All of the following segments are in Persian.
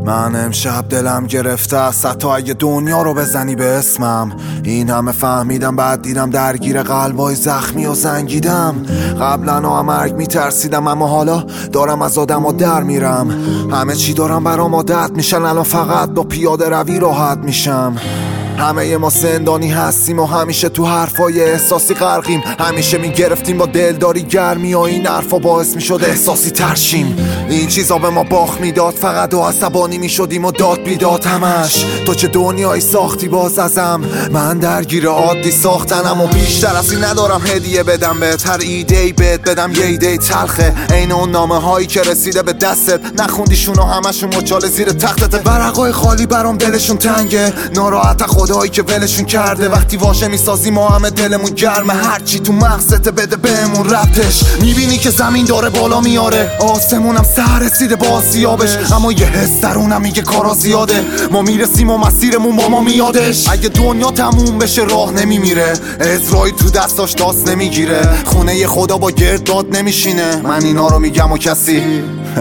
من امشب دلم گرفته است حتی اگه دنیا رو بزنی به اسمم. این همه فهمیدم بعد دیدم درگیر قلبای زخمی و زنگیدم. قبلا مرگ میترسیدم اما حالا دارم از آدم در میرم. همه چی دارم برام عادت میشن، الان فقط با پیاده روی راحت میشم. همه ما زندانی هستیم و همیشه تو حرفای احساسی غرقیم. همیشه میگرفتیم با دلداری گرمی و این حرفا باعث میشد احساسی ترشیم. این چیزا به ما باخت میداد، فقط و عصبانی میشدیم و داد بیداد همش. تو چه دنیایی ساختی باز ازم، من درگیر عادی ساختنم و بیشتر از این ندارم هدیه بدم بهت. هر ایده‌ای بهت بدم یه ایده تلخه، عین اون نامه هایی که رسیده به دستت نخوندیشون و همشون مچاله زیر تختت. ورقای خالی برام دلشون تنگه، ناراحت خدایی که ولشون کرده. وقتی واژه میسازی ما همه دلمون گرمه، هرچی تو مغزت بده بهمون ربطش. میبینی که زمین داره بالا میاره، آسمونم سر رسیده با آسیابش، اما یه حس درونم میگه کارا زیاده. ما میرسیم و مسیرمون با ما میادش. اگه دنیا تموم بشه راه نمیمیره، اسرائیل تو دستاش داست نمیگیره، خونه خدا با گرداد نمیشینه. من اینا رو میگم و کسی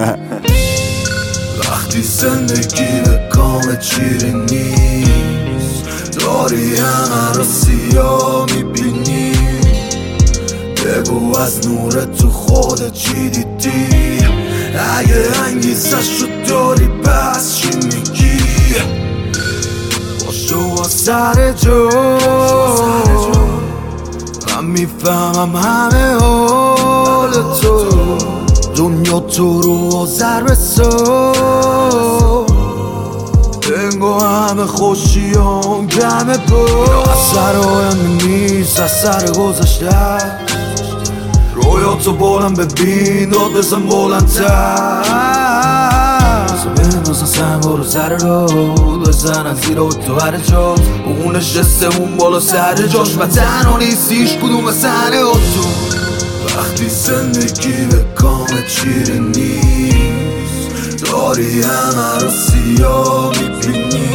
وقتی زندگی به کام چیره نیست، داری همه رو سیاه میبینی. بگو از نور تو خودت چی دیدی، اگه انگیزش رو داری پس چی میگی؟ باشو و سر جو، من میفهمم همه حال تو. دنیا تو رو آذر بسو، بنگو همه خوشیان گمه بود. اثر آینده نیست، اثر گذشته است. رویاتو بلند ببین، داد بزن بلندتر. بنازن سنگا رو سر رو بزنن زیر و تو هر جا. اون نشسته اون بالا سر جاش و تنها نیستیش کدوم سنه تو. وقتی زندگی به کام چیره نیست، داری همه رو سیاه میبینی.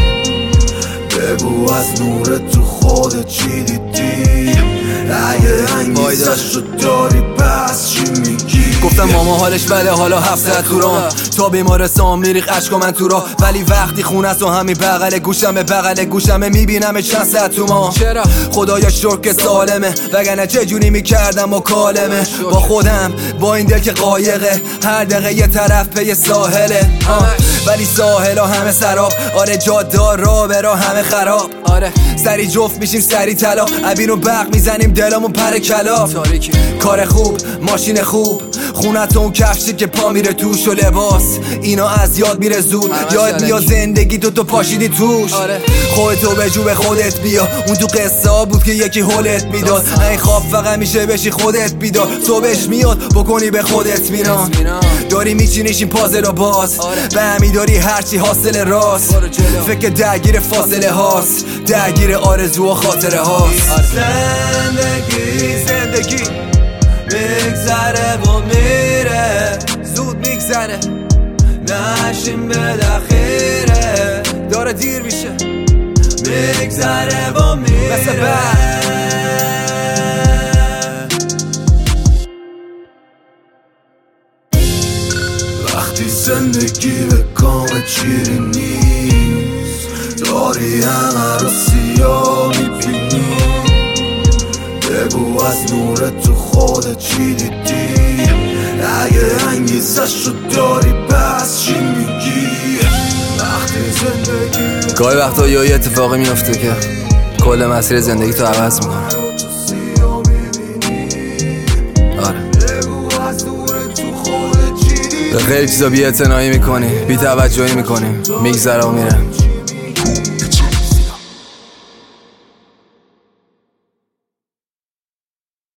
بگو از نور تو خودت چی دیدی، اگه انگیزش رو داری پس چی میگی؟ گفتم ماما حالش بده حالا 700 توران، تا بیمارستان میریخ عشق من تو را. ولی وقتی خونه است و همین بغل گوشمه میبینم چند صد تومان. چرا خدایا شکر که سالمه، وگرنه چه جوری میکردم با کالمه. با خودم با این دل که قایقه، هر دقیقه یه طرف پی ساحله. ولی ساحلا همه سراب، آره جادار را به راه همه خراب. آره سری جفت میشیم سری طلا، عبین و برق میزنیم دلمون پر کلاف. کار خوب ماشین خوب، خونت اون کفشی که پا میره توش و لباس، اینا از یاد میره زود. یاد میاد زندگی تو پاشیدی توش. خودتو به جو به خودت بیا، اون تو قصه ها بود که یکی هولت میداد. این خواب فقط میشه بشی خودت بیدار، صبحش میاد بکنی به خودت میران. داری میچینیش این پازل و باز، به همین داری هرچی حاصل راست. فکر درگیر فاصله هاست، درگیر آرزو و خاطره هاست. زندگی میگذره و میره، زود میگذره نشیم به دخیره. داره دیر میشه میگذره و میره. وقتی زندگی به کام چیری نیست، داری همه رو سیاه میبینی. بگو از نور تو خودت چی دیدی، اگه انگیزش رو داری پس چی میگی؟ وقتی زندگی گاهی وقتا یه اتفاقی میفته که کل مسیر زندگی تو عوض میکنه. آره به خیلی چیزا بی اعتنایی میکنی، بی توجهی میکنی، میگذره و میره.